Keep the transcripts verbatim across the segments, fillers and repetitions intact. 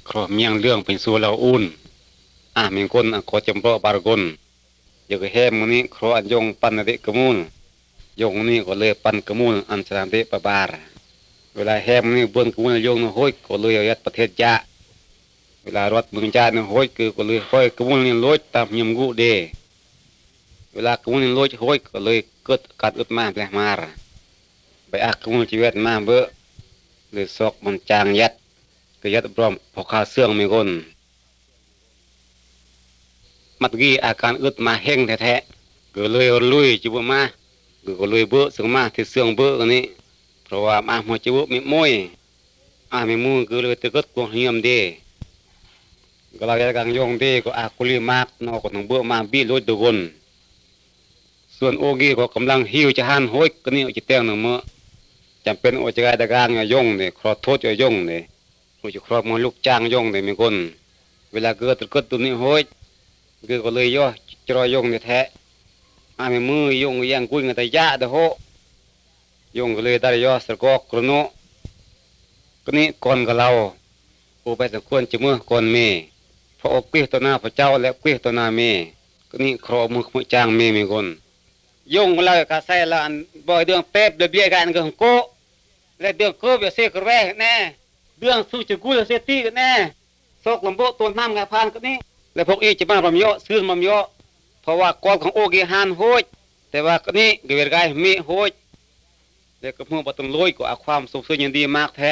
ครอเมียงเรื่องเป็นสู่เราอุ่นอ่าเมียงคนขอจำเพาะบารกลอยู่กับแฮมมื้อนี้ครออันยงปันเดกมูลยงนี้ก็เลยปันกมูลอันสามเดปบาร์เวลาแฮมนี่เบิ่นกมูลยงนห้อยก็เลยยัดประเทศยะเวลารถเมืองจานี่ห้อยคือก็เลยห้อยกมูลนี่ลอยตามยมกุเดเวลากมูลนี่ลอยห้อยก็เลยเกิดการอึดมาแปลมาไปอักกมูลชีวิตมาเบ้อเลยซอกมันจางยัดก็ยัดพร้อมพอขาเสื่องมีคนมัดกี้อาการอึดมาแห้งแท้ๆก็เลยลุยจิบมาก็เลยเบ้อซึ่งมาที่เสื่องเบ้อกันนี้เพราะว่ามาหัวจิบมีมวยอามีมือก็เลยตะกดกวงเฮียมเดก็เราจะกังยงเดก็อาคุลีมากนอกของเบ้อมาบี้ลุยดูคนส่วนโอกี้ก็กำลังหิวจะหันห้อยกันนี้จะเตียงหนึ่งมื้อจำเป็นโอจะได้กางยงเนี่ยครอโทษจะยงเนี่ยโอจะครอบมันลูกจ้างยงเนี่ยมีคนเวลาเกิดตะกดตัวนี้ห้อยคือก็เลยย่อจรอยงเนี่ยแท้อามีมือยงยังกุยกันแต่ยะเด้อโหยงก็เลยได้ย่อสกอกกระโนก็นี้ก่อนกับเราโอไปสักคนจะมือก่อนเมพออกเกลี้ยตัวหน้าพระเจ้าและเกลี้ยตัวหน้าเมก็นี้ครอมือมือจ้างเมมีคนยงเรากระใส่ละอันบ่อยเดืองเป๊บเดือเบี้ยกันก็โกและเดืองโกเบียเสกระแวกแน่เดืองสู้จะกู้เสียตีกันแน่ซอกลำโบตัวน้ำงาพานก็นี้และพวกอีจะมาบำยอซื้อมำยอเพราะว่ากองของโอเกฮานโหดแต่ว่าก็นี้เกิดกายมีโหดแต่ก็เมื่อบัตรลอยก็อาความสุขสุขยินดีมากแท้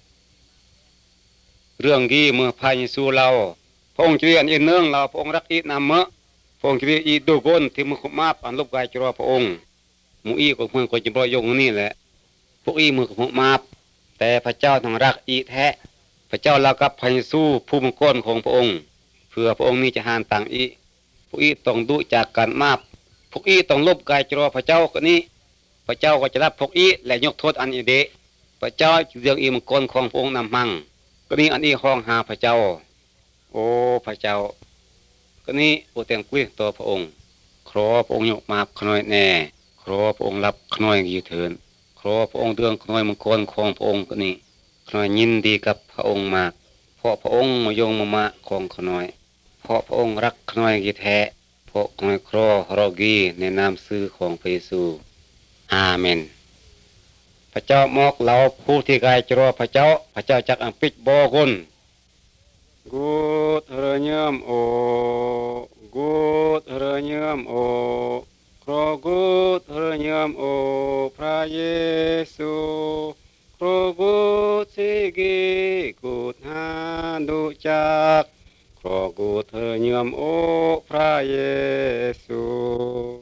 เรื่องกี้เมื่อพายสู่เราพระองค์ช่วยอันอินเนื่องเราพระองค์รักอีนำเมื่อพระองค์ช่วยอีดูกนที่มือขุมาอันลบกายจรอพระองค์มูอีก็เมื่อคนจะรอยงนี่แหละพวกอีมือขุมาแต่พระเจ้าต้องรักอีแท้พระเจ้าเรากับพายสู่ผู้มงคลของพระองค์เพื่อพระองค์นี้จะหานต่างอีพวกอีต้องดูจากการมาบพวกอีต้องลบกายจรอพระเจ้าคนนี้พระเจ้าก็จะรับพวกอีและยกโทษอันอีเดพระเจ้าเรื่องอีมงคลของพระองค์นำมั่งก็นี้อันนี้ห้องหาพระเจ้าโอ้พระเจ้าก็นี้โอเตียงกุ้ยตัวพระองค์ขอพระองค์ยกมาขน้อยแน่ขอพระองค์รับขน้อยยีเถินขอพระองค์เรื่องขน้อยมงคลของพระองค์ก็นี้ขน้อยยินดีกับพระองค์มากเพราะพระองค์มายงมามาของขน้อยเพราะพระองค์รักขน้อยยีแท้เพราะขน้อยครอรอกีในนามซื่อของพระเยซูอาเมนพระเจ้ามอกเราผู้ที่กายจรอพระเจ้าพระเจ้าจักอังปิดบ่อกุนกูดเรเนียมโอกูดเรเนียมโอครอกูดเรเนียมโอพระเยซูครอกูดสิกิกูดหาดุจักครอกูดเรเนียมโอพระเยซู